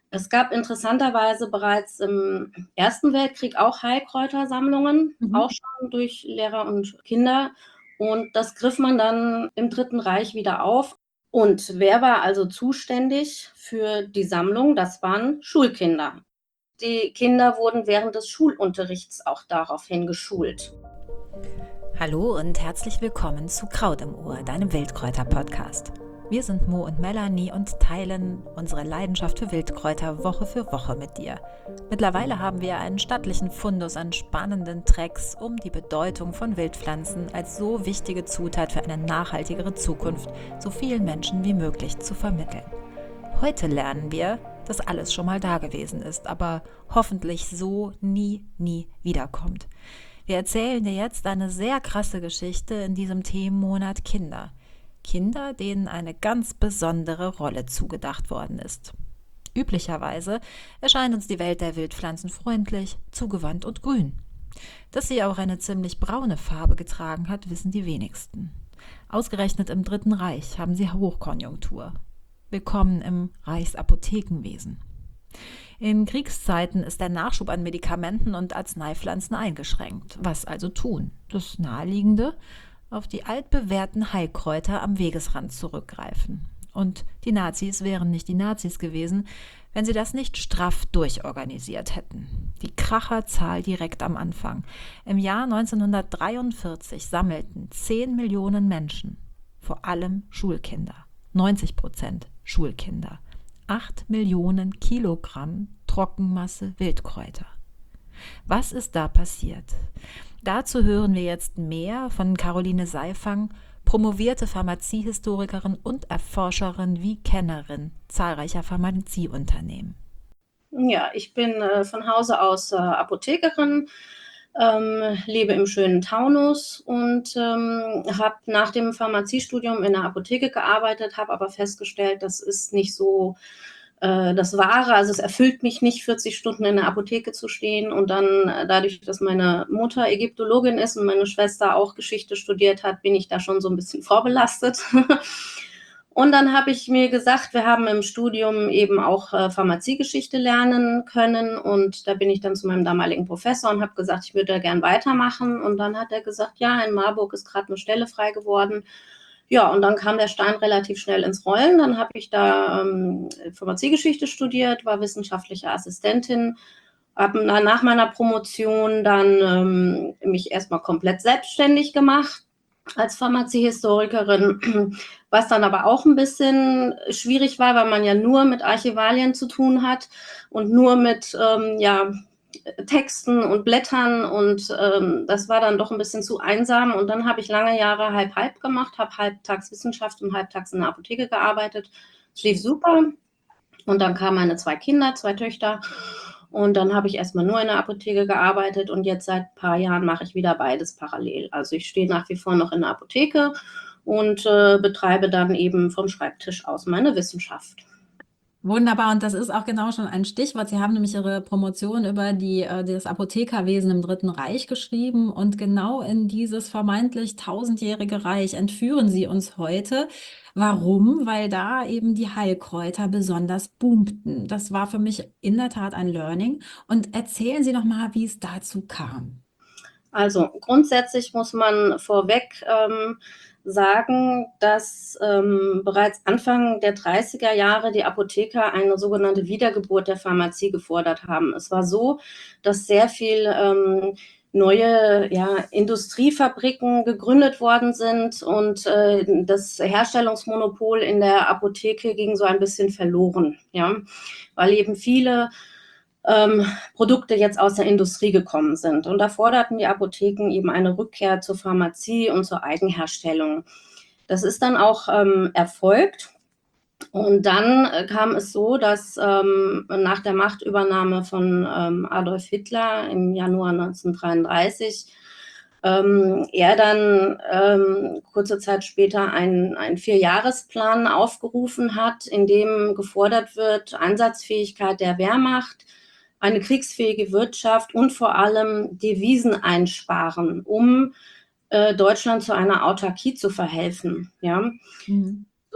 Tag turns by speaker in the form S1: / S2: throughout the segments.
S1: Es gab interessanterweise bereits im Ersten Weltkrieg auch Heilkräutersammlungen,
S2: Mhm.
S1: auch schon durch Lehrer und Kinder. Und das griff man dann im Dritten Reich wieder auf. Und wer war also zuständig für die Sammlung? Das waren Schulkinder. Die Kinder wurden während des Schulunterrichts auch daraufhin geschult.
S2: Hallo und herzlich willkommen zu Kraut im Ohr, deinem Wildkräuter-Podcast. Wir sind Mo und Melanie und teilen unsere Leidenschaft für Wildkräuter Woche für Woche mit dir. Mittlerweile haben wir einen stattlichen Fundus an spannenden Tracks, um die Bedeutung von Wildpflanzen als so wichtige Zutat für eine nachhaltigere Zukunft so vielen Menschen wie möglich zu vermitteln. Heute lernen wir, dass alles schon mal da gewesen ist, aber hoffentlich so nie wiederkommt. Wir erzählen dir jetzt eine sehr krasse Geschichte in diesem Themenmonat Kinder. Kinder, denen eine ganz besondere Rolle zugedacht worden ist. Üblicherweise erscheint uns die Welt der Wildpflanzen freundlich, zugewandt und grün. Dass sie auch eine ziemlich braune Farbe getragen hat, wissen die wenigsten. Ausgerechnet im Dritten Reich haben sie Hochkonjunktur. Willkommen im Reichsapothekenwesen. In Kriegszeiten ist der Nachschub an Medikamenten und Arzneipflanzen eingeschränkt. Was also tun? Das Naheliegende: auf die altbewährten Heilkräuter am Wegesrand zurückgreifen. Und die Nazis wären nicht die Nazis gewesen, wenn sie das nicht straff durchorganisiert hätten. Die Kracherzahl direkt am Anfang. Im Jahr 1943 sammelten 10 Millionen Menschen, vor allem Schulkinder, 90% Schulkinder, 8 Millionen Kilogramm Trockenmasse Wildkräuter. Was ist da passiert? Dazu hören wir jetzt mehr von Caroline Seifang, promovierte Pharmaziehistorikerin und Erforscherin wie Kennerin zahlreicher Pharmazieunternehmen.
S1: Ja, ich bin von Hause aus Apothekerin, lebe im schönen Taunus und habe nach dem Pharmaziestudium in der Apotheke gearbeitet, habe aber festgestellt, das ist nicht so das Wahre. Also es erfüllt mich nicht, 40 Stunden in der Apotheke zu stehen. Und dann dadurch, dass meine Mutter Ägyptologin ist und meine Schwester auch Geschichte studiert hat, bin ich da schon so ein bisschen vorbelastet. Und dann habe ich mir gesagt, wir haben im Studium eben auch Pharmaziegeschichte lernen können. Und da bin ich dann zu meinem damaligen Professor und habe gesagt, ich würde da gern weitermachen. Und dann hat er gesagt, ja, in Marburg ist gerade eine Stelle frei geworden. Ja, und dann kam der Stein relativ schnell ins Rollen. Dann habe ich da Pharmaziegeschichte studiert, war wissenschaftliche Assistentin, habe nach meiner Promotion dann mich erstmal komplett selbstständig gemacht als Pharmaziehistorikerin, was dann aber auch ein bisschen schwierig war, weil man ja nur mit Archivalien zu tun hat und nur mit Texten und Blättern und das war dann doch ein bisschen zu einsam. Und dann habe ich lange Jahre halb-halb gemacht, habe halbtags Wissenschaft und halbtags in der Apotheke gearbeitet. Es lief super. Und dann kamen meine 2 Kinder, 2 Töchter. Und dann habe ich erstmal nur in der Apotheke gearbeitet und jetzt seit ein paar Jahren mache ich wieder beides parallel. Also ich stehe nach wie vor noch in der Apotheke und betreibe dann eben vom Schreibtisch aus meine Wissenschaft.
S2: Wunderbar, und das ist auch genau schon ein Stichwort. Sie haben nämlich Ihre Promotion über das Apothekerwesen im Dritten Reich geschrieben und genau in dieses vermeintlich tausendjährige Reich entführen Sie uns heute. Warum? Weil da eben die Heilkräuter besonders boomten. Das war für mich in der Tat ein Learning. Und erzählen Sie noch mal, wie es dazu kam.
S1: Also grundsätzlich muss man vorweg sagen, dass bereits Anfang der 30er Jahre die Apotheker eine sogenannte Wiedergeburt der Pharmazie gefordert haben. Es war so, dass sehr viel neue Industriefabriken gegründet worden sind und das Herstellungsmonopol in der Apotheke ging so ein bisschen verloren, ja, weil eben viele Produkte jetzt aus der Industrie gekommen sind. Und da forderten die Apotheken eben eine Rückkehr zur Pharmazie und zur Eigenherstellung. Das ist dann auch erfolgt. Und dann kam es so, dass nach der Machtübernahme von Adolf Hitler im Januar 1933 er dann kurze Zeit später einen Vierjahresplan aufgerufen hat, in dem gefordert wird, Einsatzfähigkeit der Wehrmacht, eine kriegsfähige Wirtschaft und vor allem Devisen einsparen, um Deutschland zu einer Autarkie zu verhelfen. Ja.
S2: Mhm.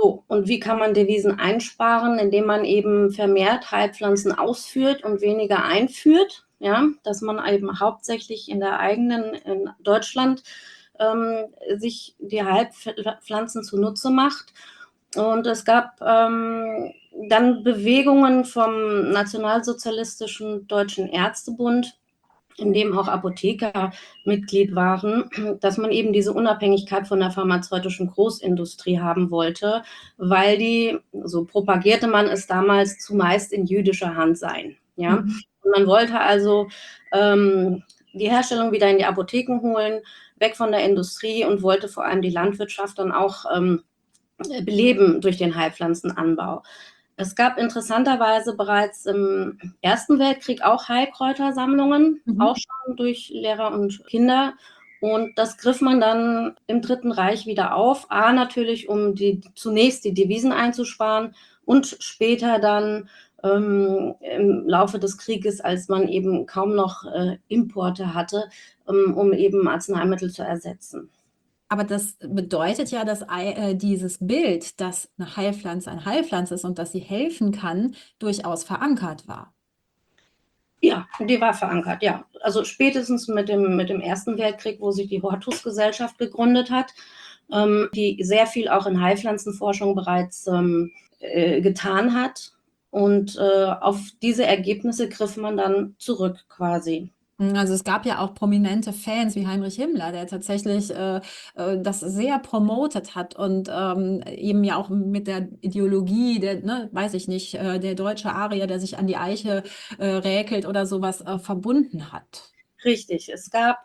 S1: So, und wie kann man Devisen einsparen? Indem man eben vermehrt Heilpflanzen ausführt und weniger einführt, ja, dass man eben hauptsächlich in Deutschland sich die Heilpflanzen zunutze macht. Und es gab dann Bewegungen vom Nationalsozialistischen Deutschen Ärztebund, in dem auch Apotheker Mitglied waren, dass man eben diese Unabhängigkeit von der pharmazeutischen Großindustrie haben wollte, weil die, so propagierte man es damals, zumeist in jüdischer Hand seien. Ja?
S2: Mhm.
S1: Und man wollte also die Herstellung wieder in die Apotheken holen, weg von der Industrie, und wollte vor allem die Landwirtschaft dann auch beleben durch den Heilpflanzenanbau. Es gab interessanterweise bereits im Ersten Weltkrieg auch Heilkräutersammlungen, auch schon durch Lehrer und Kinder. Und das griff man dann im Dritten Reich wieder auf. A, natürlich, um zunächst die Devisen einzusparen und später dann im Laufe des Krieges, als man eben kaum noch Importe hatte, um eben Arzneimittel zu ersetzen.
S2: Aber das bedeutet ja, dass dieses Bild, dass eine Heilpflanze ein Heilpflanze ist und dass sie helfen kann, durchaus verankert war.
S1: Ja, die war verankert, ja. Also spätestens mit dem Ersten Weltkrieg, wo sich die Hortus-Gesellschaft gegründet hat, die sehr viel auch in Heilpflanzenforschung bereits getan hat. Und auf diese Ergebnisse griff man dann zurück quasi.
S2: Also es gab ja auch prominente Fans wie Heinrich Himmler, der tatsächlich das sehr promotet hat und eben ja auch mit der Ideologie, weiß ich nicht, der deutsche Arier, der sich an die Eiche räkelt oder sowas, verbunden hat.
S1: Richtig, es gab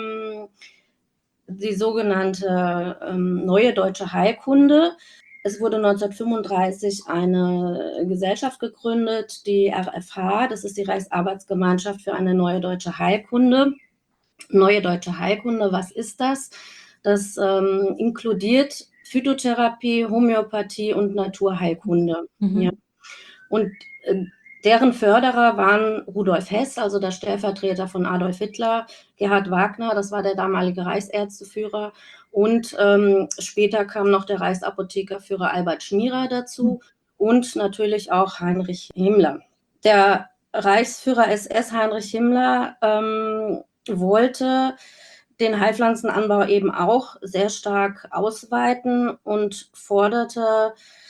S1: die sogenannte Neue Deutsche Heilkunde. Es wurde 1935 eine Gesellschaft gegründet, die RFH, das ist die Reichsarbeitsgemeinschaft für eine neue deutsche Heilkunde. Neue deutsche Heilkunde, was ist das? Das inkludiert Phytotherapie, Homöopathie und Naturheilkunde.
S2: Mhm.
S1: Ja. Und deren Förderer waren Rudolf Hess, also der Stellvertreter von Adolf Hitler, Gerhard Wagner, das war der damalige Reichsärzteführer, und später kam noch der Reichsapothekerführer Albert Schmierer dazu und natürlich auch Heinrich Himmler. Der Reichsführer SS Heinrich Himmler wollte den Heilpflanzenanbau eben auch sehr stark ausweiten und forderte,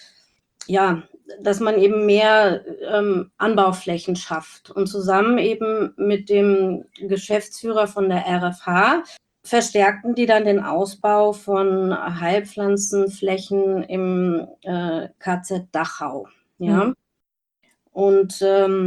S1: ja, dass man eben mehr Anbauflächen schafft. Und zusammen eben mit dem Geschäftsführer von der RFH verstärkten die dann den Ausbau von Heilpflanzenflächen im KZ Dachau. Ja? Und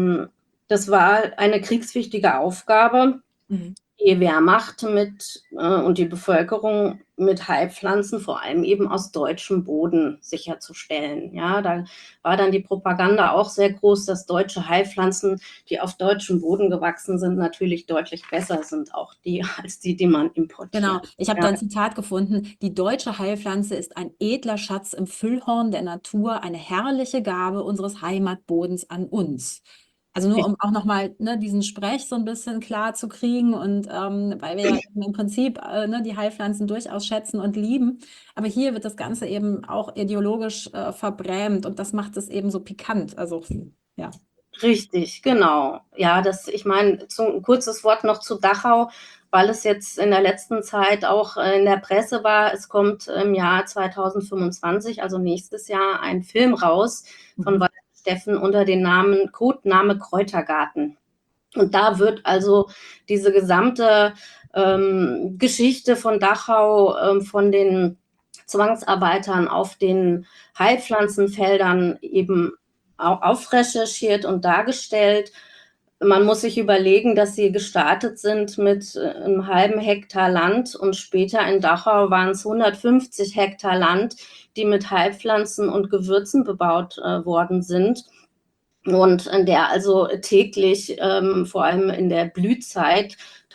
S1: das war eine kriegswichtige Aufgabe, die Wehrmacht und die Bevölkerung mit Heilpflanzen, vor allem eben aus deutschem Boden, sicherzustellen. Ja, da war dann die Propaganda auch sehr groß, dass deutsche Heilpflanzen, die auf deutschem Boden gewachsen sind, natürlich deutlich besser sind, auch als die man importiert.
S2: Genau, ich habe da ein Zitat gefunden: Die deutsche Heilpflanze ist ein edler Schatz im Füllhorn der Natur, eine herrliche Gabe unseres Heimatbodens an uns. Also nur um auch nochmal diesen Sprech so ein bisschen klar zu kriegen und weil wir ja im Prinzip die Heilpflanzen durchaus schätzen und lieben, aber hier wird das Ganze eben auch ideologisch verbrämt und das macht es eben so pikant. Also ja.
S1: Richtig, genau. Ja, ich meine, ein kurzes Wort noch zu Dachau, weil es jetzt in der letzten Zeit auch in der Presse war. Es kommt im Jahr 2025, also nächstes Jahr, ein Film raus von Walter Steffen unter dem Codename Kräutergarten. Und da wird also diese gesamte Geschichte von Dachau, von den Zwangsarbeitern auf den Heilpflanzenfeldern eben aufrecherchiert und dargestellt. Man muss sich überlegen, dass sie gestartet sind mit einem halben Hektar Land und später in Dachau waren es 150 Hektar Land, die mit Heilpflanzen und Gewürzen bebaut worden sind. Und in der also täglich, vor allem in der Blühzeit,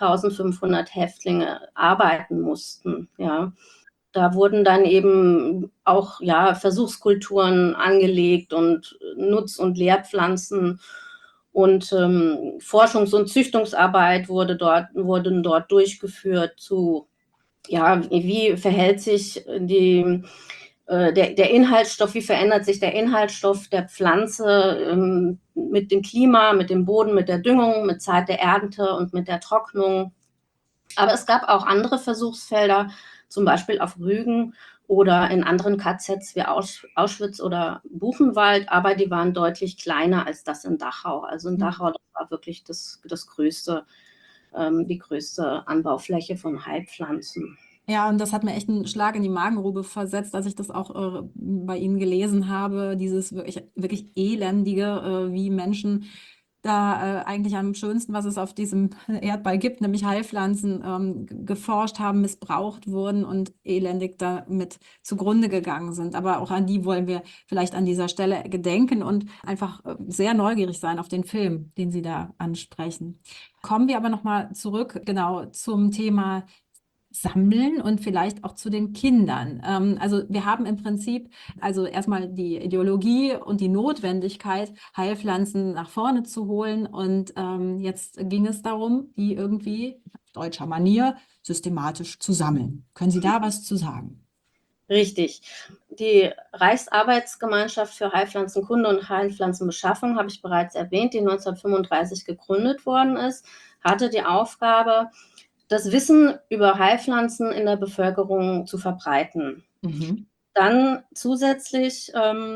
S1: 1500 Häftlinge arbeiten mussten. Ja. Da wurden dann eben auch Versuchskulturen angelegt und Nutz- und Lehrpflanzen und Forschungs- und Züchtungsarbeit wurden dort durchgeführt zu, wie verhält sich die der Inhaltsstoff, wie verändert sich der Inhaltsstoff der Pflanze mit dem Klima, mit dem Boden, mit der Düngung, mit Zeit der Ernte und mit der Trocknung. Aber es gab auch andere Versuchsfelder, zum Beispiel auf Rügen oder in anderen KZs wie Auschwitz oder Buchenwald, aber die waren deutlich kleiner als das in Dachau. Also in Dachau, das war wirklich das größte, die größte Anbaufläche von Heilpflanzen.
S3: Ja, und das hat mir echt einen Schlag in die Magengrube versetzt, als ich das auch bei Ihnen gelesen habe, dieses wirklich elendige, wie Menschen da eigentlich am schönsten, was es auf diesem Erdball gibt, nämlich Heilpflanzen, geforscht haben, missbraucht wurden und elendig damit zugrunde gegangen sind. Aber auch an die wollen wir vielleicht an dieser Stelle gedenken und einfach sehr neugierig sein auf den Film, den Sie da ansprechen. Kommen wir aber nochmal zurück, genau, zum Thema Sammeln und vielleicht auch zu den Kindern. Also wir haben im Prinzip also erstmal die Ideologie und die Notwendigkeit, Heilpflanzen nach vorne zu holen. Und jetzt ging es darum, die irgendwie deutscher Manier systematisch zu sammeln. Können Sie da was zu sagen?
S1: Richtig. Die Reichsarbeitsgemeinschaft für Heilpflanzenkunde und Heilpflanzenbeschaffung, habe ich bereits erwähnt, die 1935 gegründet worden ist, hatte die Aufgabe, das Wissen über Heilpflanzen in der Bevölkerung zu verbreiten. Dann zusätzlich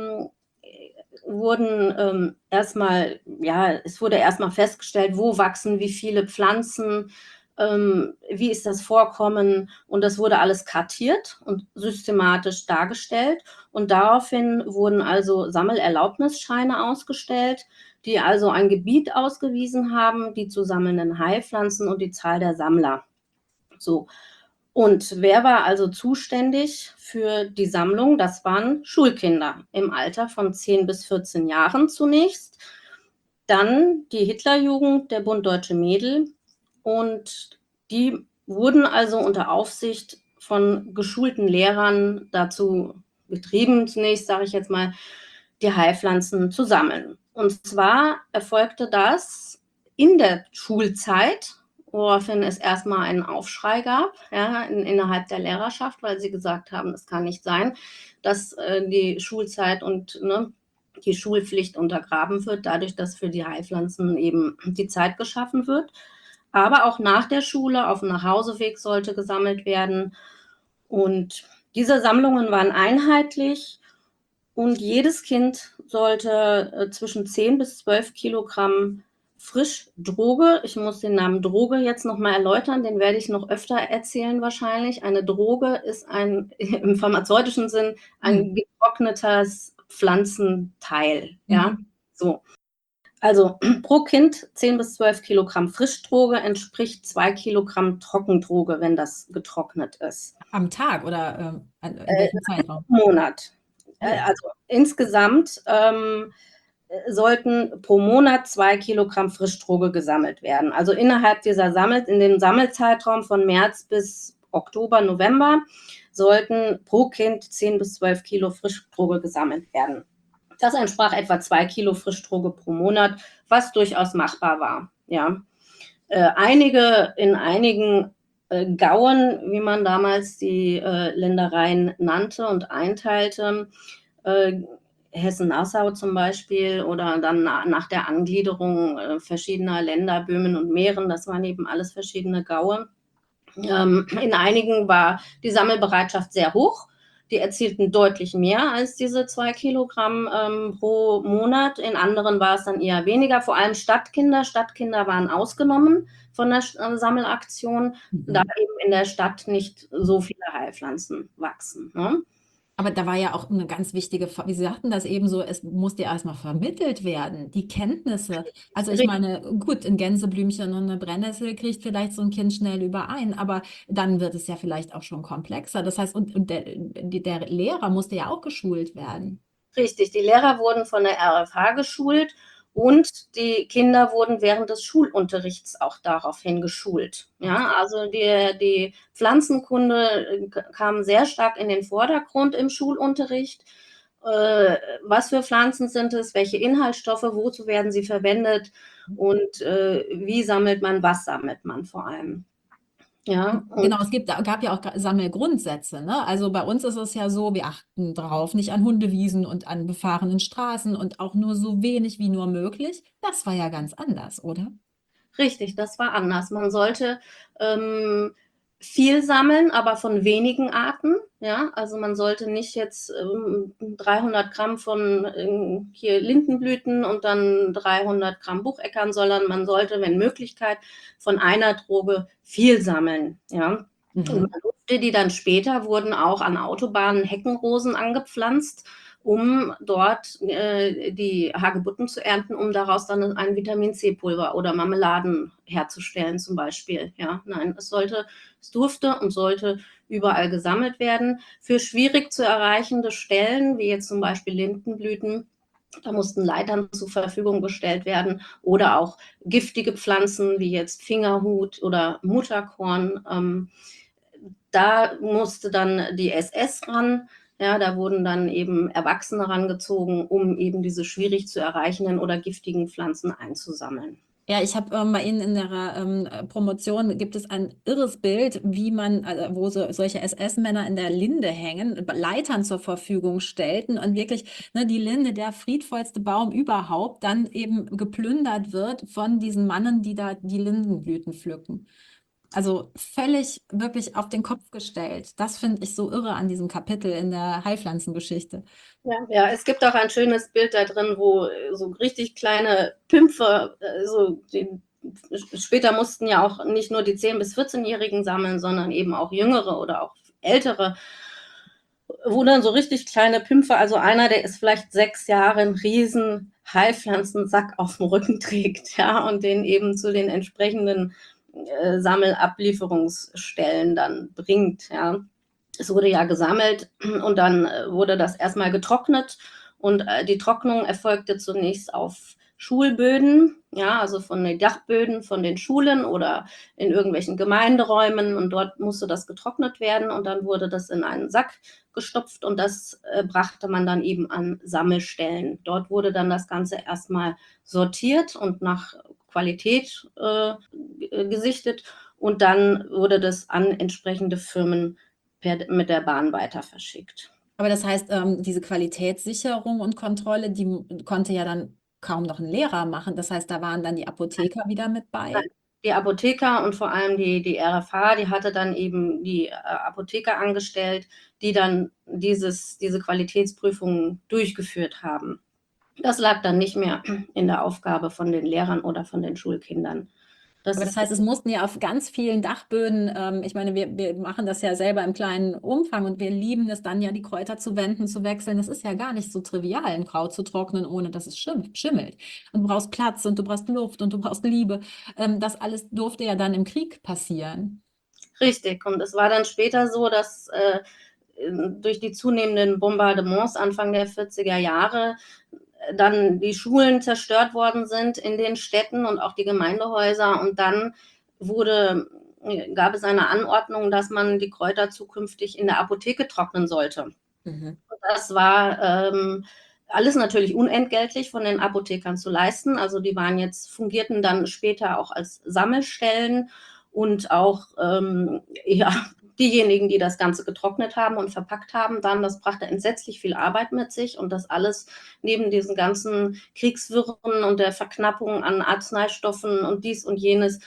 S1: wurde erstmal festgestellt, wo wachsen wie viele Pflanzen, wie ist das Vorkommen, und das wurde alles kartiert und systematisch dargestellt, und daraufhin wurden also Sammelerlaubnisscheine ausgestellt, die also ein Gebiet ausgewiesen haben, die zu sammelnden Heilpflanzen und die Zahl der Sammler. So. Und wer war also zuständig für die Sammlung? Das waren Schulkinder im Alter von 10 bis 14 Jahren zunächst, dann die Hitlerjugend, der Bund Deutsche Mädel, und die wurden also unter Aufsicht von geschulten Lehrern dazu getrieben, zunächst sage ich jetzt mal, die Heilpflanzen zu sammeln. Und zwar erfolgte das in der Schulzeit, woraufhin es erstmal einen Aufschrei gab, ja, innerhalb der Lehrerschaft, weil sie gesagt haben, es kann nicht sein, dass die Schulzeit und die Schulpflicht untergraben wird, dadurch, dass für die Heilpflanzen eben die Zeit geschaffen wird. Aber auch nach der Schule, auf dem Nachhauseweg sollte gesammelt werden. Und diese Sammlungen waren einheitlich, und jedes Kind sollte zwischen 10 bis 12 Kilogramm Frischdroge, ich muss den Namen Droge jetzt nochmal erläutern, den werde ich noch öfter erzählen wahrscheinlich. Eine Droge ist im pharmazeutischen Sinn ein getrocknetes Pflanzenteil. Ja, so. Also pro Kind 10 bis 12 Kilogramm Frischdroge entspricht 2 Kilogramm Trockendroge, wenn das getrocknet ist.
S3: Am Tag oder in welchem Zeitraum?
S1: Im Monat. Also insgesamt sollten pro Monat 2 Kilogramm Frischdroge gesammelt werden. Also innerhalb in dem Sammelzeitraum von März bis Oktober, November sollten pro Kind 10 bis 12 Kilo Frischdroge gesammelt werden. Das entsprach etwa 2 Kilo Frischdroge pro Monat, was durchaus machbar war. Ja. In einigen Gauen, wie man damals die Ländereien nannte und einteilte, Hessen-Nassau zum Beispiel, oder dann nach der Angliederung verschiedener Länder, Böhmen und Mähren, das waren eben alles verschiedene Gaue. In einigen war die Sammelbereitschaft sehr hoch. Die erzielten deutlich mehr als diese 2 Kilogramm pro Monat. In anderen war es dann eher weniger, vor allem Stadtkinder. Stadtkinder waren ausgenommen von der Sammelaktion, da eben in der Stadt nicht so viele Heilpflanzen wachsen. Ne?
S3: Aber da war ja auch eine ganz wichtige, wie Sie sagten das eben so, es musste ja erstmal vermittelt werden, die Kenntnisse. Also ich meine, gut, ein Gänseblümchen und eine Brennnessel kriegt vielleicht so ein Kind schnell überein, aber dann wird es ja vielleicht auch schon komplexer. Das heißt, und der Lehrer musste ja auch geschult werden.
S1: Richtig, die Lehrer wurden von der RFH geschult, und die Kinder wurden während des Schulunterrichts auch daraufhin geschult. Ja, also die Pflanzenkunde kam sehr stark in den Vordergrund im Schulunterricht. Was für Pflanzen sind es, welche Inhaltsstoffe, wozu werden sie verwendet, und wie sammelt man, was sammelt man vor allem. Ja, und
S3: Genau, gab ja auch Sammelgrundsätze, ne? Also bei uns ist es ja so, wir achten darauf, nicht an Hundewiesen und an befahrenen Straßen und auch nur so wenig wie nur möglich. Das war ja ganz anders, oder?
S1: richtig, das war anders. Man sollte viel sammeln, aber von wenigen Arten. Ja, also man sollte nicht jetzt 300 Gramm von hier Lindenblüten und dann 300 Gramm Bucheckern, sondern man sollte, wenn Möglichkeit, von einer Droge viel sammeln. Ja, und
S3: Mhm.
S1: man durfte die dann später, wurden auch an Autobahnen Heckenrosen angepflanzt, um dort die Hagebutten zu ernten, um daraus dann ein Vitamin-C-Pulver oder Marmeladen herzustellen zum Beispiel. Ja, nein, es durfte und sollte überall gesammelt werden. Für schwierig zu erreichende Stellen, wie jetzt zum Beispiel Lindenblüten, da mussten Leitern zur Verfügung gestellt werden oder auch giftige Pflanzen wie jetzt Fingerhut oder Mutterkorn. Da musste dann die SS ran. Ja, da wurden dann eben Erwachsene rangezogen, um eben diese schwierig zu erreichenden oder giftigen Pflanzen einzusammeln.
S3: Ja, ich habe bei Ihnen in der Promotion gibt es ein irres Bild, wie man, wo solche SS-Männer in der Linde hängen, Leitern zur Verfügung stellten und wirklich, ne, die Linde, der friedvollste Baum überhaupt, dann eben geplündert wird von diesen Mannen, die da die Lindenblüten pflücken. Also völlig wirklich auf den Kopf gestellt. Das finde ich so irre an diesem Kapitel in der Heilpflanzengeschichte.
S1: Ja, ja, es gibt auch ein schönes Bild da drin, wo so richtig kleine Pimpfe, später mussten ja auch nicht nur die 10- bis 14-Jährigen sammeln, sondern eben auch Jüngere oder auch Ältere, wo dann so richtig kleine Pimpfe, also einer, der ist vielleicht 6 Jahre, einen riesen Heilpflanzensack auf dem Rücken trägt, ja, und den eben zu den entsprechenden Sammelablieferungsstellen dann bringt, ja. Es wurde ja gesammelt und dann wurde das erstmal getrocknet und die Trocknung erfolgte zunächst auf Schulböden, ja, also von den Dachböden von den Schulen oder in irgendwelchen Gemeinderäumen, und dort musste das getrocknet werden und dann wurde das in einen Sack gestopft und das brachte man dann eben an Sammelstellen. Dort wurde dann das Ganze erstmal sortiert und nach Qualität gesichtet und dann wurde das an entsprechende Firmen mit der Bahn weiter verschickt.
S3: Aber das heißt, diese Qualitätssicherung und Kontrolle, die konnte ja dann kaum noch ein Lehrer machen. Das heißt, da waren dann die Apotheker wieder mit bei.
S1: Die Apotheker und vor allem die RFH, die hatte dann eben die Apotheker angestellt, die dann diese Qualitätsprüfungen durchgeführt haben. Das lag dann nicht mehr in der Aufgabe von den Lehrern oder von den Schulkindern. Das
S3: Aber das
S1: ist
S3: heißt, es mussten ja auf ganz vielen Dachböden, ich meine, wir machen das ja selber im kleinen Umfang und wir lieben es dann ja, die Kräuter zu wenden, zu wechseln. Das ist ja gar nicht so trivial, ein Kraut zu trocknen, ohne dass es schimmelt. Und du brauchst Platz und du brauchst Luft und du brauchst Liebe. Das alles durfte ja dann im Krieg passieren.
S1: richtig. Und es war dann später so, dass durch die zunehmenden Bombardements Anfang der 40er Jahre dann die Schulen zerstört worden sind in den Städten und auch die Gemeindehäuser. Und dann gab es eine Anordnung, dass man die Kräuter zukünftig in der Apotheke trocknen sollte.
S3: Mhm.
S1: Das war alles natürlich unentgeltlich von den Apothekern zu leisten. Also die fungierten dann später auch als Sammelstellen und auch ja, diejenigen, die das Ganze getrocknet haben und verpackt haben, dann, das brachte entsetzlich viel Arbeit mit sich und das alles neben diesen ganzen Kriegswirren und der Verknappung an Arzneistoffen und dies und jenes,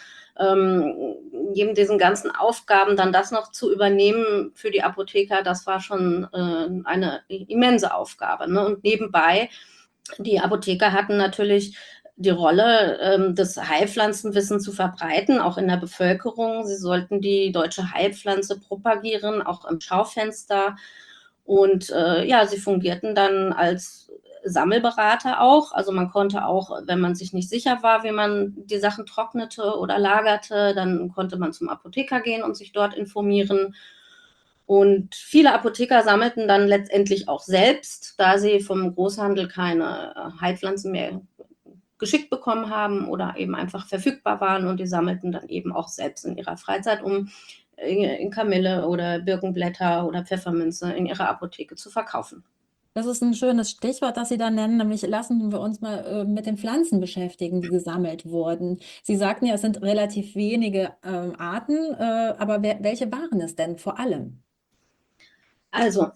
S1: neben diesen ganzen Aufgaben dann das noch zu übernehmen für die Apotheker, das war schon eine immense Aufgabe. Ne? Und nebenbei, die Apotheker hatten natürlich die Rolle, das Heilpflanzenwissen zu verbreiten, auch in der Bevölkerung. Sie sollten die deutsche Heilpflanze propagieren, auch im Schaufenster. Und ja, sie fungierten dann als Sammelberater auch. Also man konnte auch, wenn man sich nicht sicher war, wie man die Sachen trocknete oder lagerte, dann konnte man zum Apotheker gehen und sich dort informieren. Und viele Apotheker sammelten dann letztendlich auch selbst, da sie vom Großhandel keine Heilpflanzen mehr geschickt bekommen haben oder eben einfach verfügbar waren, und die sammelten dann eben auch selbst in ihrer Freizeit, um in Kamille oder Birkenblätter oder Pfefferminze in ihrer Apotheke zu verkaufen.
S3: Das ist ein schönes Stichwort, das Sie da nennen, nämlich lassen wir uns mal mit den Pflanzen beschäftigen, die gesammelt wurden. Sie sagten ja, es sind relativ wenige Arten, aber welche waren es denn vor allem?
S1: Also,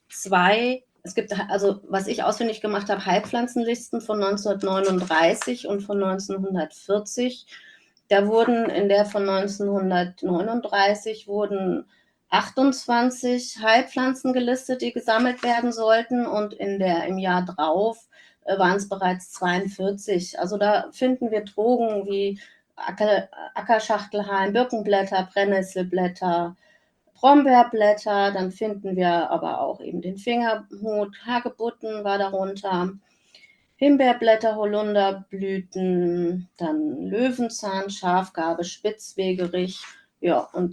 S1: also, was ich ausfindig gemacht habe, Heilpflanzenlisten von 1939 und von 1940. Da wurden in der von 1939 wurden 28 Heilpflanzen gelistet, die gesammelt werden sollten, und im Jahr drauf waren es bereits 42. Also da finden wir Drogen wie Ackerschachtelhalm, Birkenblätter, Brennnesselblätter, Brombeerblätter, dann finden wir aber auch eben den Fingerhut, Hagebutten war darunter, Himbeerblätter, Holunderblüten, dann Löwenzahn, Schafgarbe, Spitzwegerich. Ja, und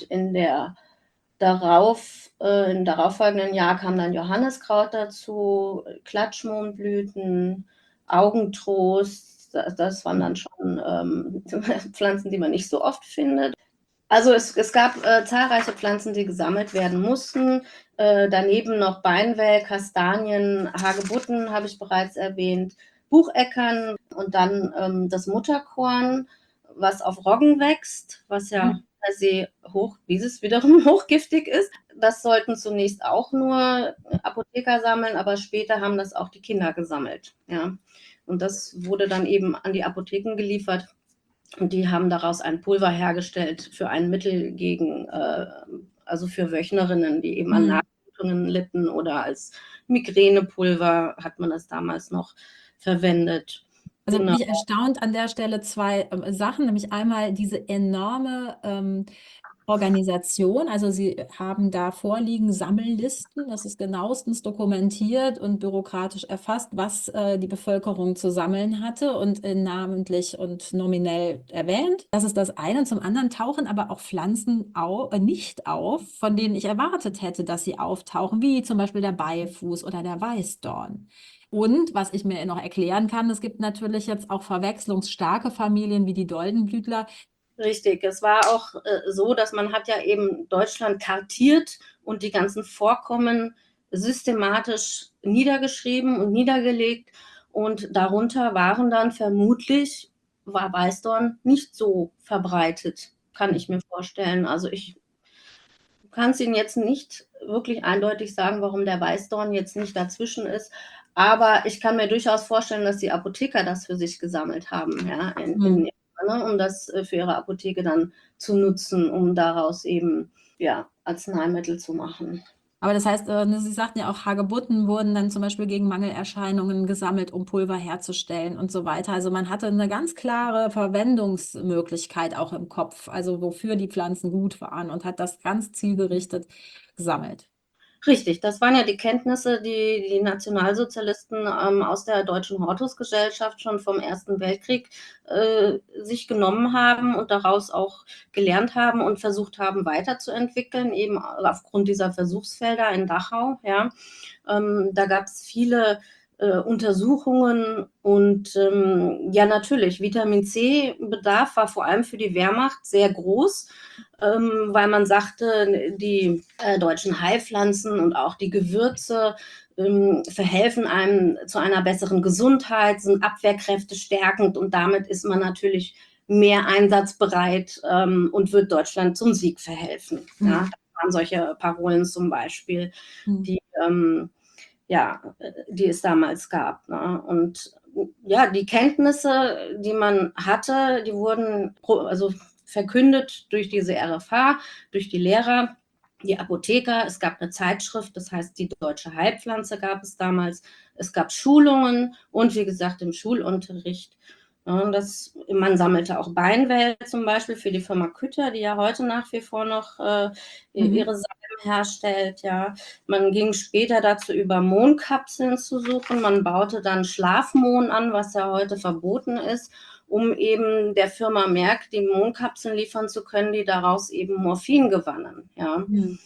S1: im darauffolgenden Jahr kam dann Johanniskraut dazu, Klatschmohnblüten, Augentrost. Das waren dann schon Pflanzen, die man nicht so oft findet. Also es gab zahlreiche Pflanzen, die gesammelt werden mussten. Daneben noch Beinwell, Kastanien, Hagebutten habe ich bereits erwähnt, Bucheckern und dann das Mutterkorn, was auf Roggen wächst, was ja per se dieses wiederum hochgiftig ist. Das sollten zunächst auch nur Apotheker sammeln, aber später haben das auch die Kinder gesammelt. Ja. Und das wurde dann eben an die Apotheken geliefert. Und die haben daraus ein Pulver hergestellt für ein Mittel gegen, also für Wöchnerinnen, die eben an Nachblutungen litten, oder als Migränepulver hat man das damals noch verwendet.
S3: Also
S1: Genau.
S3: mich erstaunt an der Stelle zwei Sachen, nämlich einmal diese enorme Organisation. Also Sie haben da vorliegen Sammellisten, das ist genauestens dokumentiert und bürokratisch erfasst, was die Bevölkerung zu sammeln hatte und namentlich und nominell erwähnt. Das ist das eine. Und zum anderen tauchen aber auch Pflanzen nicht auf, von denen ich erwartet hätte, dass sie auftauchen, wie zum Beispiel der Beifuß oder der Weißdorn. Und was ich mir noch erklären kann, es gibt natürlich jetzt auch verwechslungsstarke Familien wie die Doldenblütler.
S1: Richtig, es war auch so, dass man hat ja eben Deutschland kartiert und die ganzen Vorkommen systematisch niedergeschrieben und niedergelegt, und darunter waren dann vermutlich, war Weißdorn nicht so verbreitet, kann ich mir vorstellen. Also ich kann es Ihnen jetzt nicht wirklich eindeutig sagen, warum der Weißdorn jetzt nicht dazwischen ist, aber ich kann mir durchaus vorstellen, dass die Apotheker das für sich gesammelt haben, ja, um das für ihre Apotheke dann zu nutzen, um daraus eben ja, Arzneimittel zu machen.
S3: Aber das heißt, Sie sagten ja auch, Hagebutten wurden dann zum Beispiel gegen Mangelerscheinungen gesammelt, um Pulver herzustellen und so weiter. Also man hatte eine ganz klare Verwendungsmöglichkeit auch im Kopf, also wofür die Pflanzen gut waren, und hat das ganz zielgerichtet gesammelt.
S1: Richtig, das waren ja die Kenntnisse, die die Nationalsozialisten aus der Deutschen Hortusgesellschaft schon vom Ersten Weltkrieg sich genommen haben und daraus auch gelernt haben und versucht haben weiterzuentwickeln, eben aufgrund dieser Versuchsfelder in Dachau. Ja. Da gab es viele Untersuchungen und ja, natürlich, Vitamin C-Bedarf war vor allem für die Wehrmacht sehr groß, weil man sagte, die deutschen Heilpflanzen und auch die Gewürze verhelfen einem zu einer besseren Gesundheit, sind abwehrkräftestärkend, und damit ist man natürlich mehr einsatzbereit und wird Deutschland zum Sieg verhelfen. Ja, das waren solche Parolen zum Beispiel, die ja, die es damals gab. Ne? Und ja, die Kenntnisse, die man hatte, die wurden also verkündet durch diese RFH, durch die Lehrer, die Apotheker. Es gab eine Zeitschrift, das heißt die Deutsche Heilpflanze gab es damals. Es gab Schulungen und wie gesagt im Schulunterricht. Ja, man sammelte auch Beinwell zum Beispiel für die Firma Kütter, die ja heute nach wie vor noch ihre Salben herstellt. Ja. Man ging später dazu über, Mohnkapseln zu suchen. Man baute dann Schlafmohn an, was ja heute verboten ist, um eben der Firma Merck die Mohnkapseln liefern zu können, die daraus eben Morphin gewannen. Ja.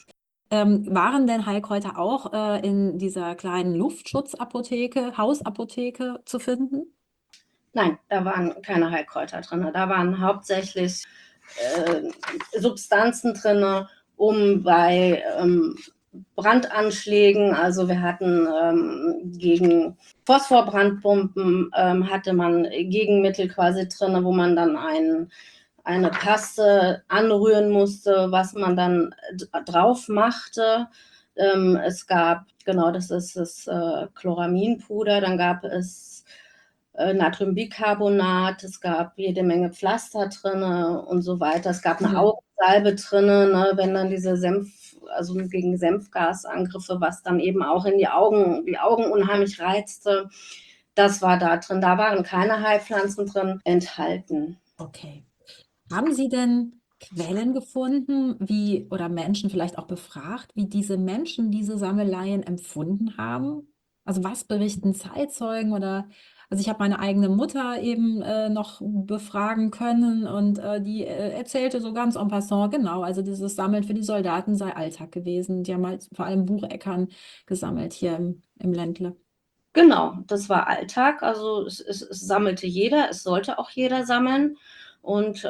S3: Waren denn Heilkräuter auch in dieser kleinen Luftschutzapotheke, Hausapotheke zu finden?
S1: Nein, da waren keine Heilkräuter drin. Da waren hauptsächlich Substanzen drin, um bei Brandanschlägen. Also wir hatten gegen Phosphorbrandbomben hatte man Gegenmittel quasi drin, wo man dann eine Paste anrühren musste, was man dann drauf machte. Es gab, genau, das ist das Chloraminpuder, dann gab es Natriumbicarbonat, es gab jede Menge Pflaster drin und so weiter. Es gab eine Augensalbe drin, ne, wenn dann diese also gegen Senfgasangriffe, was dann eben auch in die Augen unheimlich reizte. Das war da drin. Da waren keine Heilpflanzen drin enthalten.
S3: Okay. Haben Sie denn Quellen gefunden, oder Menschen vielleicht auch befragt, wie diese Menschen diese Sammeleien empfunden haben? Also was berichten Zeitzeugen also ich habe meine eigene Mutter eben noch befragen können und die erzählte so ganz en passant, genau, also dieses Sammeln für die Soldaten sei Alltag gewesen. Die haben halt vor allem Bucheckern gesammelt hier im Ländle.
S1: Genau, das war Alltag. Also es sammelte jeder, es sollte auch jeder sammeln. Und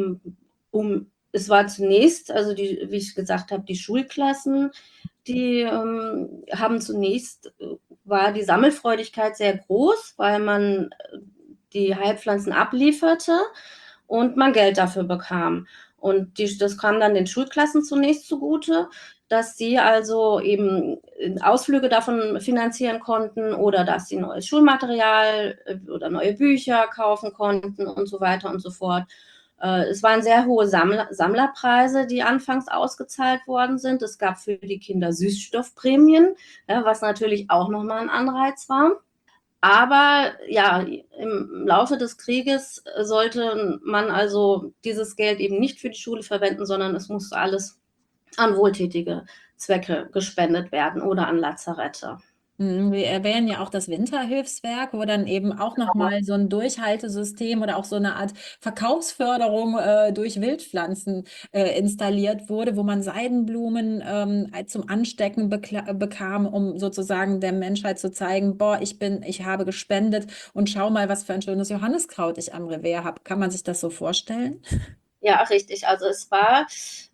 S1: es war zunächst, also wie ich gesagt habe, die Schulklassen, die haben zunächst, war die Sammelfreudigkeit sehr groß, weil man die Heilpflanzen ablieferte und man Geld dafür bekam. Und das kam dann den Schulklassen zunächst zugute, dass sie also eben Ausflüge davon finanzieren konnten oder dass sie neues Schulmaterial oder neue Bücher kaufen konnten und so weiter und so fort. Es waren sehr hohe Sammlerpreise, die anfangs ausgezahlt worden sind. Es gab für die Kinder Süßstoffprämien, was natürlich auch nochmal ein Anreiz war. Aber ja, im Laufe des Krieges sollte man also dieses Geld eben nicht für die Schule verwenden, sondern es musste alles an wohltätige Zwecke gespendet werden oder an Lazarette.
S3: Wir erwähnen ja auch das Winterhilfswerk, wo dann eben auch nochmal so ein Durchhaltesystem oder auch so eine Art Verkaufsförderung durch Wildpflanzen installiert wurde, wo man Seidenblumen zum Anstecken bekam, um sozusagen der Menschheit zu zeigen, boah, ich habe gespendet und schau mal, was für ein schönes Johanniskraut ich am Revers habe. Kann man sich das so vorstellen?
S1: Ja, richtig. Also es war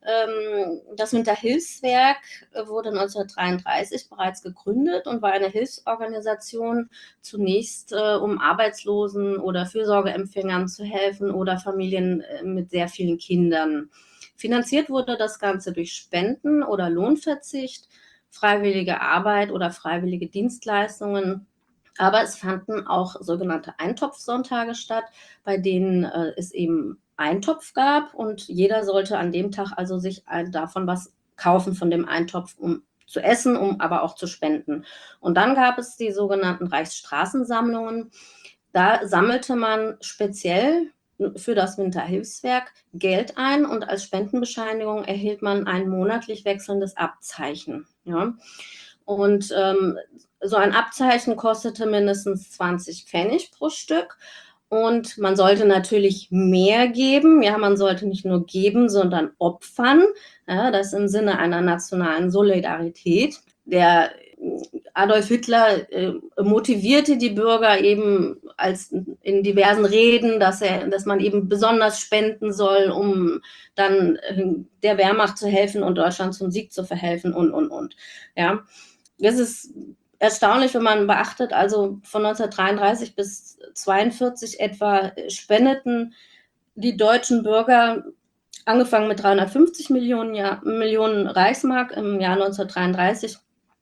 S1: das Winterhilfswerk wurde 1933 bereits gegründet und war eine Hilfsorganisation zunächst, um Arbeitslosen oder Fürsorgeempfängern zu helfen oder Familien mit sehr vielen Kindern. Finanziert wurde das Ganze durch Spenden oder Lohnverzicht, freiwillige Arbeit oder freiwillige Dienstleistungen. Aber es fanden auch sogenannte Eintopfsonntage statt, bei denen es eben Eintopf gab und jeder sollte an dem Tag also sich davon was kaufen von dem Eintopf, um zu essen, um aber auch zu spenden. Und dann gab es die sogenannten Reichsstraßensammlungen. Da sammelte man speziell für das Winterhilfswerk Geld ein und als Spendenbescheinigung erhielt man ein monatlich wechselndes Abzeichen. Ja? Und so ein Abzeichen kostete mindestens 20 Pfennig pro Stück. Und man sollte natürlich mehr geben. Ja, man sollte nicht nur geben, sondern opfern. Ja, das im Sinne einer nationalen Solidarität. Der Adolf Hitler motivierte die Bürger eben in diversen Reden, dass man eben besonders spenden soll, um dann der Wehrmacht zu helfen und Deutschland zum Sieg zu verhelfen und. Ja, das ist erstaunlich, wenn man beachtet, also von 1933 bis 1942 etwa spendeten die deutschen Bürger, angefangen mit 350 Millionen Reichsmark im Jahr 1933,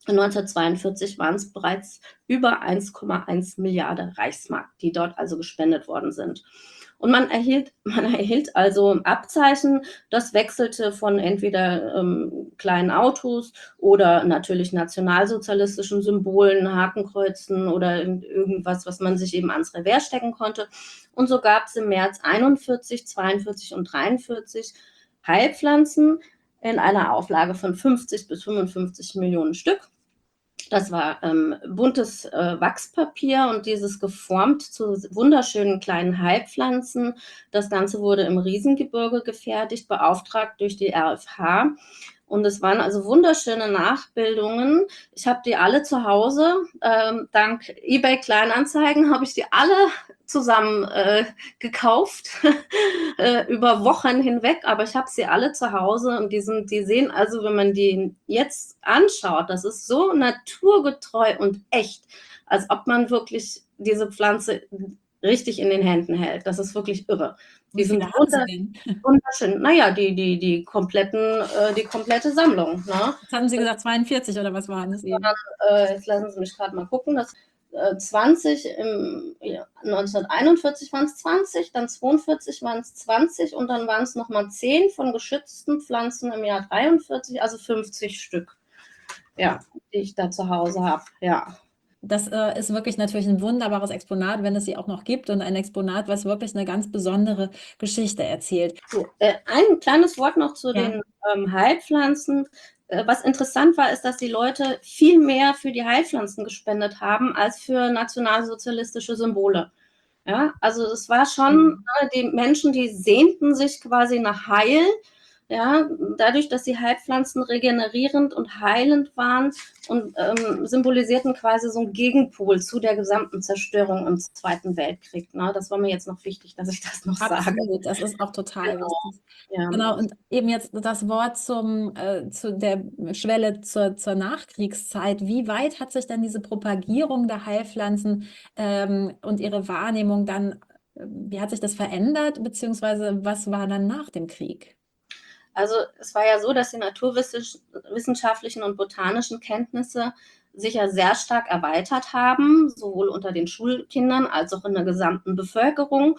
S1: 1942 waren es bereits über 1,1 Milliarden Reichsmark, die dort also gespendet worden sind. Und man erhielt also Abzeichen, das wechselte von entweder kleinen Autos oder natürlich nationalsozialistischen Symbolen, Hakenkreuzen oder irgendwas, was man sich eben ans Revers stecken konnte. Und so gab es im März 41, 42 und 43 Heilpflanzen in einer Auflage von 50 bis 55 Millionen Stück. Das war buntes Wachspapier und dieses geformt zu wunderschönen kleinen Heilpflanzen. Das Ganze wurde im Riesengebirge gefertigt, beauftragt durch die RFH. Und es waren also wunderschöne Nachbildungen. Ich habe die alle zu Hause. Dank eBay Kleinanzeigen habe ich die alle zusammen gekauft über Wochen hinweg, aber ich habe sie alle zu Hause und die sehen also, wenn man die jetzt anschaut, das ist so naturgetreu und echt, als ob man wirklich diese Pflanze richtig in den Händen hält. Das ist wirklich irre. Die
S3: Wie
S1: sind
S3: viele haben Sie denn?
S1: wunderschön. Naja, die komplette Sammlung. Ne?
S3: Jetzt haben Sie gesagt 42 oder was waren es eben?
S1: Jetzt lassen Sie mich gerade mal gucken. Das 20 1941 waren es 20, dann 42 waren es 20 und dann waren es nochmal 10 von geschützten Pflanzen im Jahr 43, also 50 Stück, ja, die ich da zu Hause habe, ja.
S3: Das ist wirklich natürlich ein wunderbares Exponat, wenn es sie auch noch gibt und ein Exponat, was wirklich eine ganz besondere Geschichte erzählt.
S1: So, ein kleines Wort noch zu
S3: Ja.
S1: den Heilpflanzen. Was interessant war, ist, dass die Leute viel mehr für die Heilpflanzen gespendet haben als für nationalsozialistische Symbole. Ja, also es war schon, die Menschen, die sehnten sich quasi nach Heil, ja, dadurch, dass die Heilpflanzen regenerierend und heilend waren und symbolisierten quasi so einen Gegenpol zu der gesamten Zerstörung im Zweiten Weltkrieg. Ne? Das war mir jetzt noch wichtig, dass ich das noch sage.
S3: Absolut, das ist auch total wichtig.
S1: Ja.
S3: Genau, und eben jetzt das Wort zu der Schwelle zur Nachkriegszeit. Wie weit hat sich dann diese Propagierung der Heilpflanzen und ihre Wahrnehmung dann, wie hat sich das verändert, beziehungsweise was war dann nach dem Krieg?
S1: Also es war ja so, dass die naturwissenschaftlichen und botanischen Kenntnisse sich ja sehr stark erweitert haben, sowohl unter den Schulkindern als auch in der gesamten Bevölkerung.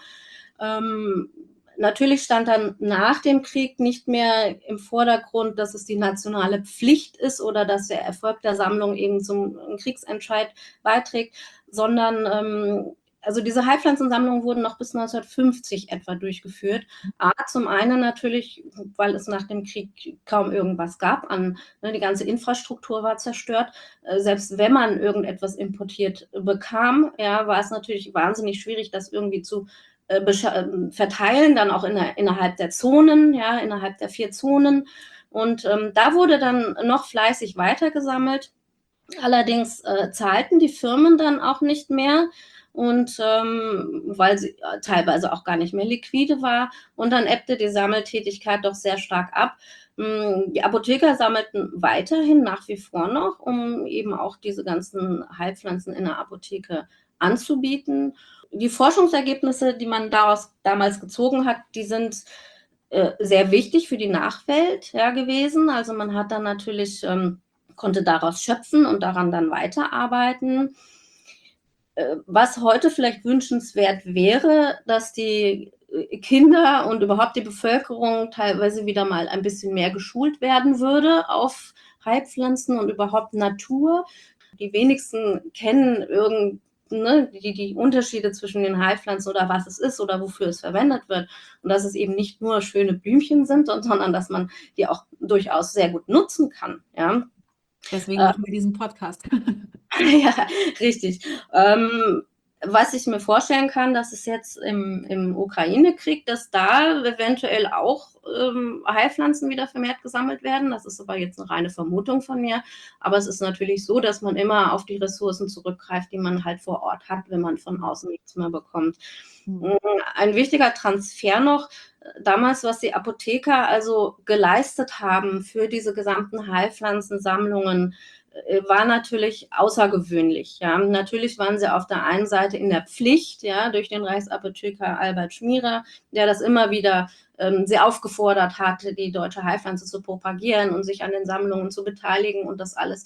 S1: Natürlich stand dann nach dem Krieg nicht mehr im Vordergrund, dass es die nationale Pflicht ist oder dass der Erfolg der Sammlung eben zum Kriegsentscheid beiträgt, sondern also diese Heilpflanzensammlungen wurden noch bis 1950 etwa durchgeführt. Zum einen natürlich, weil es nach dem Krieg kaum irgendwas gab, die ganze Infrastruktur war zerstört. Selbst wenn man irgendetwas importiert bekam, ja, war es natürlich wahnsinnig schwierig, das irgendwie zu verteilen, dann auch innerhalb der Zonen, ja, innerhalb der 4 Zonen. Und da wurde dann noch fleißig weitergesammelt. Allerdings zahlten die Firmen dann auch nicht mehr und weil sie teilweise auch gar nicht mehr liquide war und dann ebbte die Sammeltätigkeit doch sehr stark ab. Die Apotheker sammelten weiterhin nach wie vor noch, um eben auch diese ganzen Heilpflanzen in der Apotheke anzubieten. Die Forschungsergebnisse, die man daraus damals gezogen hat, die sind sehr wichtig für die Nachwelt ja, gewesen. Also man hat dann natürlich konnte daraus schöpfen und daran dann weiterarbeiten. Was heute vielleicht wünschenswert wäre, dass die Kinder und überhaupt die Bevölkerung teilweise wieder mal ein bisschen mehr geschult werden würde auf Heilpflanzen und überhaupt Natur. Die wenigsten kennen die Unterschiede zwischen den Heilpflanzen oder was es ist oder wofür es verwendet wird. Und dass es eben nicht nur schöne Blümchen sind, sondern dass man die auch durchaus sehr gut nutzen kann. Ja.
S3: Deswegen machen wir diesen Podcast.
S1: Ja, richtig. Was ich mir vorstellen kann, dass es jetzt im Ukraine-Krieg, dass da eventuell auch Heilpflanzen wieder vermehrt gesammelt werden. Das ist aber jetzt eine reine Vermutung von mir. Aber es ist natürlich so, dass man immer auf die Ressourcen zurückgreift, die man halt vor Ort hat, wenn man von außen nichts mehr bekommt. Ein wichtiger Transfer noch, damals, was die Apotheker also geleistet haben für diese gesamten Heilpflanzensammlungen, war natürlich außergewöhnlich. Ja. Natürlich waren sie auf der einen Seite in der Pflicht, ja, durch den Reichsapotheker Albert Schmierer, der das immer wieder sie aufgefordert hat, die deutsche Heilpflanze zu propagieren und sich an den Sammlungen zu beteiligen und das alles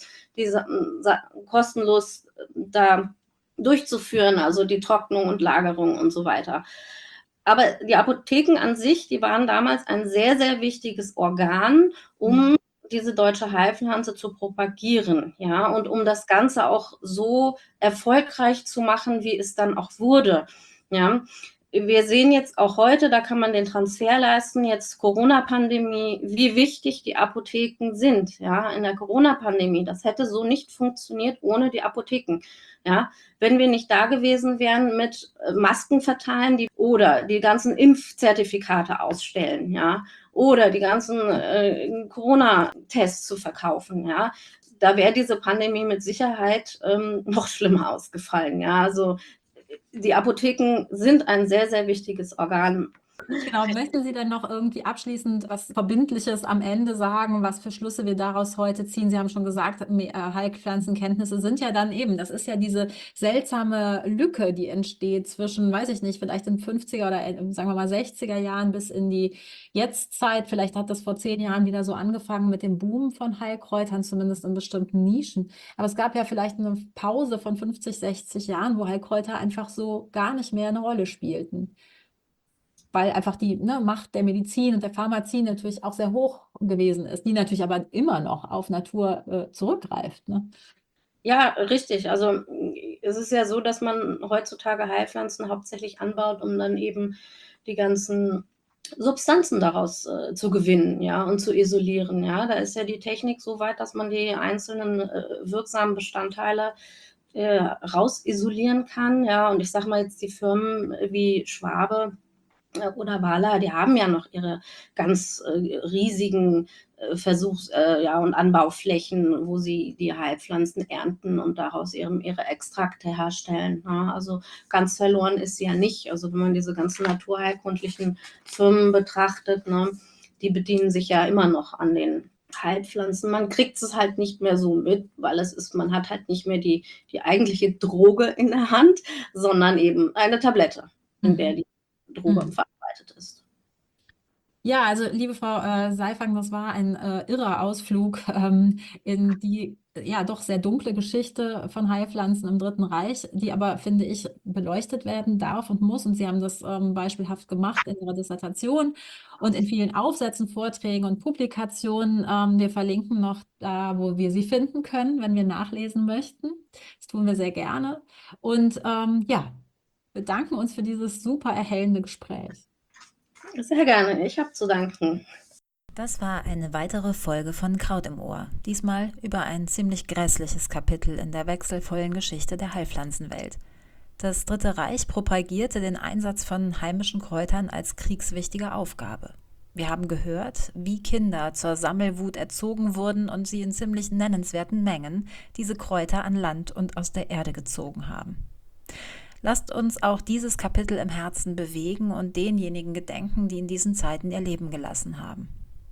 S1: kostenlos da durchzuführen, also die Trocknung und Lagerung und so weiter. Aber die Apotheken an sich, die waren damals ein sehr, sehr wichtiges Organ, um diese deutsche Heilpflanze zu propagieren, ja, und um das Ganze auch so erfolgreich zu machen, wie es dann auch wurde, ja. wir sehen jetzt auch heute, da kann man den Transfer leisten, jetzt Corona-Pandemie, wie wichtig die Apotheken sind, ja, in der Corona-Pandemie. Das hätte so nicht funktioniert ohne die Apotheken, ja. Wenn wir nicht da gewesen wären mit Masken verteilen, oder die ganzen Impfzertifikate ausstellen, ja, oder die ganzen Corona-Tests zu verkaufen, ja, da wäre diese Pandemie mit Sicherheit noch schlimmer ausgefallen, ja. Also die Apotheken sind ein sehr, sehr wichtiges Organ.
S3: Genau, möchten Sie denn noch irgendwie abschließend was Verbindliches am Ende sagen, was für Schlüsse wir daraus heute ziehen? Sie haben schon gesagt, Heilpflanzenkenntnisse sind ja dann eben, das ist ja diese seltsame Lücke, die entsteht zwischen, weiß ich nicht, vielleicht in 50er oder sagen wir mal 60er Jahren bis in die Jetztzeit. Vielleicht hat das vor 10 Jahren wieder so angefangen mit dem Boom von Heilkräutern, zumindest in bestimmten Nischen. Aber es gab ja vielleicht eine Pause von 50, 60 Jahren, wo Heilkräuter einfach so gar nicht mehr eine Rolle spielten, weil einfach die Macht der Medizin und der Pharmazie natürlich auch sehr hoch gewesen ist, die natürlich aber immer noch auf Natur zurückgreift. Ne?
S1: Ja, richtig. Also es ist ja so, dass man heutzutage Heilpflanzen hauptsächlich anbaut, um dann eben die ganzen Substanzen daraus zu gewinnen, ja, und zu isolieren. Ja, da ist ja die Technik so weit, dass man die einzelnen wirksamen Bestandteile rausisolieren kann. Ja, und ich sage mal jetzt die Firmen wie Schwabe oder Wala, die haben ja noch ihre ganz riesigen Versuchs- und Anbauflächen, wo sie die Heilpflanzen ernten und daraus ihre Extrakte herstellen. Ja, also ganz verloren ist sie ja nicht. Also wenn man diese ganzen naturheilkundlichen Firmen betrachtet, ne, die bedienen sich ja immer noch an den Heilpflanzen. Man kriegt es halt nicht mehr so mit, weil man hat halt nicht mehr die eigentliche Droge in der Hand, sondern eben eine Tablette, in der die Droge verarbeitet ist.
S3: Ja, also liebe Frau Seifang, das war ein irrer Ausflug in die ja doch sehr dunkle Geschichte von Heilpflanzen im Dritten Reich, die aber, finde ich, beleuchtet werden darf und muss. Und Sie haben das beispielhaft gemacht in Ihrer Dissertation und in vielen Aufsätzen, Vorträgen und Publikationen. Wir verlinken noch da, wo wir Sie finden können, wenn wir nachlesen möchten. Das tun wir sehr gerne. Und ja, bedanken uns für dieses super erhellende Gespräch.
S1: Sehr gerne, ich habe zu danken.
S2: Das war eine weitere Folge von Kraut im Ohr, diesmal über ein ziemlich grässliches Kapitel in der wechselvollen Geschichte der Heilpflanzenwelt. Das Dritte Reich propagierte den Einsatz von heimischen Kräutern als kriegswichtige Aufgabe. Wir haben gehört, wie Kinder zur Sammelwut erzogen wurden und sie in ziemlich nennenswerten Mengen diese Kräuter an Land und aus der Erde gezogen haben. Lasst uns auch dieses Kapitel im Herzen bewegen und denjenigen gedenken, die in diesen Zeiten ihr Leben gelassen haben.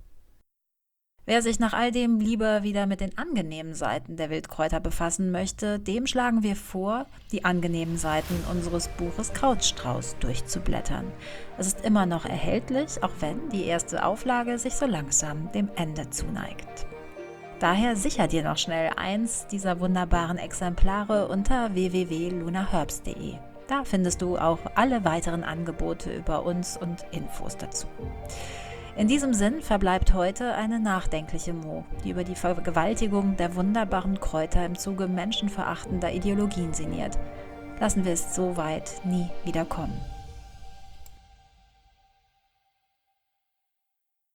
S2: Wer sich nach all dem lieber wieder mit den angenehmen Seiten der Wildkräuter befassen möchte, dem schlagen wir vor, die angenehmen Seiten unseres Buches Krautstrauß durchzublättern. Es ist immer noch erhältlich, auch wenn die erste Auflage sich so langsam dem Ende zuneigt. Daher sicher dir noch schnell eins dieser wunderbaren Exemplare unter www.lunaherbs.de. Da findest du auch alle weiteren Angebote über uns und Infos dazu. In diesem Sinn verbleibt heute eine nachdenkliche Mo, die über die Vergewaltigung der wunderbaren Kräuter im Zuge menschenverachtender Ideologien sinniert. Lassen wir es so weit nie wieder kommen.